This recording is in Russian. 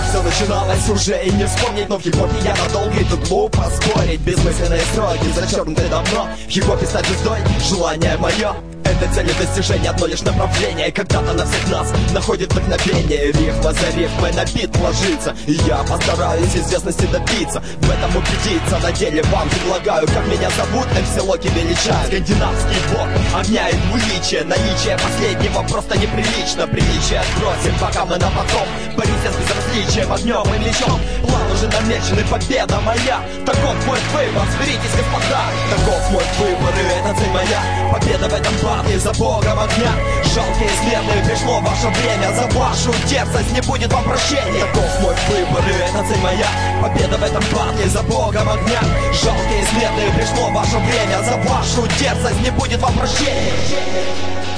все начиналось уже и не вспомнить. Но в хип-хопе я надолго, и тут глупо спорить. Бессмысленные строки зачеркнуты давно. В хип-хопе стать звездой, желание мое. Это цель и достижение, одно лишь направление. Когда-то на всех нас находит вдохновение. Рифма за рифмой на бит ложится, и я постараюсь известности добиться, в этом убедиться. На деле вам предлагаю, как меня зовут, МС Локи величает. Скандинавский бог огня и двуличие. Наличие последнего просто неприлично. Приличие отбросим, пока мы на потом. Борися с безразличием, огнем и мечом. План уже намечен, и победа моя. Таков мой выбор, сберитесь, господа. Таков мой выбор, и это цель моя. Победа в этом батле за богом огня. Жалкие смертные, пришло ваше время. За вашу дерзость не будет вам прощения. Таков мой выбор, и это цель моя. Победа в этом батле за богом огня. Жалкие смертные, пришло ваше время. За вашу дерзость не будет вам прощения.